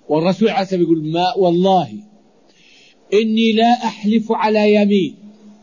والرسول عليه الصلاة والسلام يقول ما والله إني لا أحلف على يمين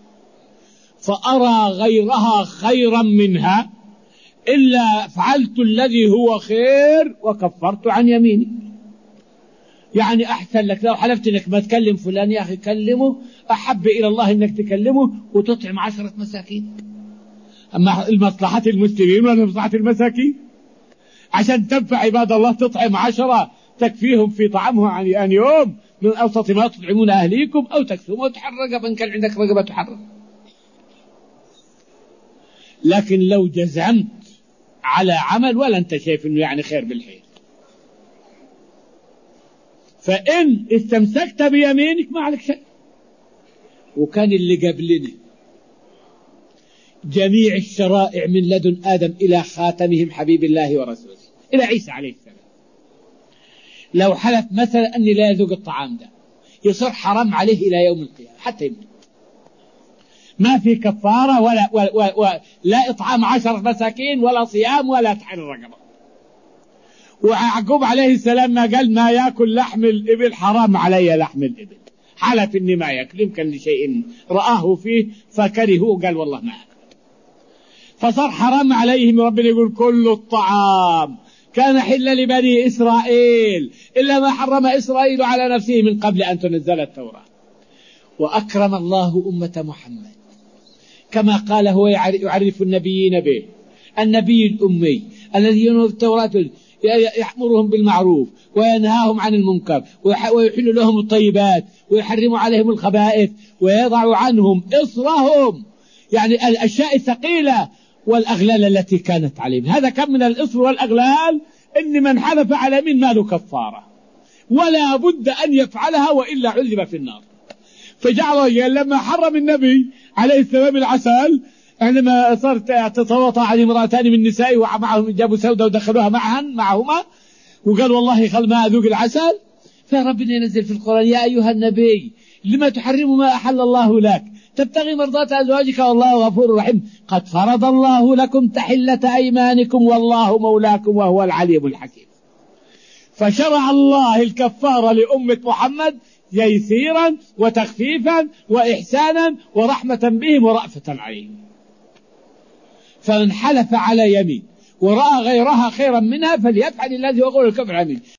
فأرى غيرها خيرا منها إلا فعلت الذي هو خير وكفرت عن يميني. يعني أحسن لك لو حلفت إنك ما تكلم فلان يا أخي كلمه، أحب إلى الله إنك تكلمه وتطعم 10 مساكين. أما المصلحة المسلمين ولا مصلحة المساكين؟ عشان تنفع عباد الله تطعم 10 تكفيهم في طعامها عن يوم من أوسط ما تطعمون أهليكم، أو تكسوهم وتحرق من كان عندك رقبة تحرق. لكن لو جزمت على عمل ولا أنت شايف إنه يعني خير بالحيل، فإن استمسكت بيمينك ما عليك شيء. وكان اللي قبلنا جميع الشرائع من لدن آدم إلى خاتمهم حبيب الله ورسوله إلى عيسى عليه السلام، لو حلف مثلا أني لا يذوق الطعام ده يصير حرام عليه إلى يوم القيامة حتى يموت. ما في كفارة ولا إطعام 10 مساكين ولا صيام ولا تحرير رقبة. ويعقوب عليه السلام ما قال ما يأكل لحم الإبل حرام علي لحم الإبل، حلف إني ما يأكل، يمكن لشيء رآه فيه فكرهه وقال والله ما أكل، فصار حرام عليهم. ربنا يقول كل الطعام كان حلا لبني إسرائيل إلا ما حرم إسرائيل على نفسه من قبل أن تنزل التوراة. وأكرم الله أمة محمد كما قال هو يعرف النبيين به، النبي الأمي الذي ينزل التوراة يأمرهم بالمعروف وينهاهم عن المنكر ويحل لهم الطيبات ويحرم عليهم الخبائث ويضع عنهم إصرهم، يعني الأشياء الثقيلة والأغلال التي كانت عليهم. هذا كم من الإصر والأغلال إن من حلف على يمين ما له كفارة ولا بد أن يفعلها وإلا عذب في النار. فجعل لما حرم النبي عليه السلام العسل، عندما صارت تتواطى عن امرأتان من النساء ومعهم جابوا سودة ودخلوها معهما وقال والله خل ما أذوق العسل، فربنا ينزل في القرآن يا أيها النبي لما تحرم ما أحل الله لك تبتغي مرضات أزواجك والله غفور رحيم قد فرض الله لكم تحلة أيمانكم والله مولاكم وهو العليم الحكيم. فشرع الله الكفارة لأمة محمد يسيرا وتخفيفا وإحسانا ورحمة بهم ورأفة عليهم. فمن حلف على يمين ورأى غيرها خيرا منها فليفعل الذي هو قول الكفر عنه.